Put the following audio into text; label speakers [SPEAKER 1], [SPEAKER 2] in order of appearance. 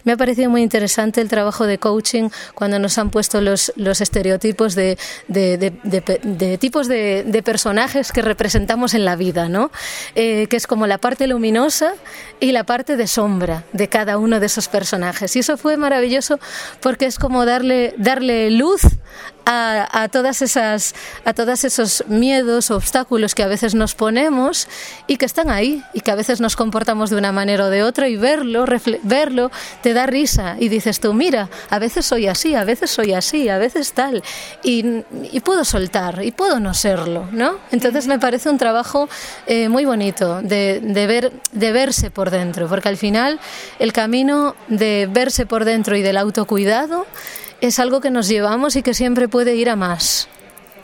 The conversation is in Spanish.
[SPEAKER 1] Me ha parecido muy interesante el trabajo de coaching cuando nos han puesto los estereotipos de tipos de personajes que representamos en la vida, ¿no? Que es como la parte luminosa y la parte de sombra de cada uno de esos personajes. Y eso fue maravilloso porque es como darle luz a todos esos miedos, obstáculos que a veces nos ponemos y que están ahí y que a veces nos comportamos de una manera o de otra, y verlo te da risa y dices tú, mira, a veces soy así, a veces tal, y puedo soltar y puedo no serlo, ¿no? Entonces me parece un trabajo muy bonito de verse por dentro, porque al final el camino de verse por dentro y del autocuidado es algo que nos llevamos y que siempre puede ir a más.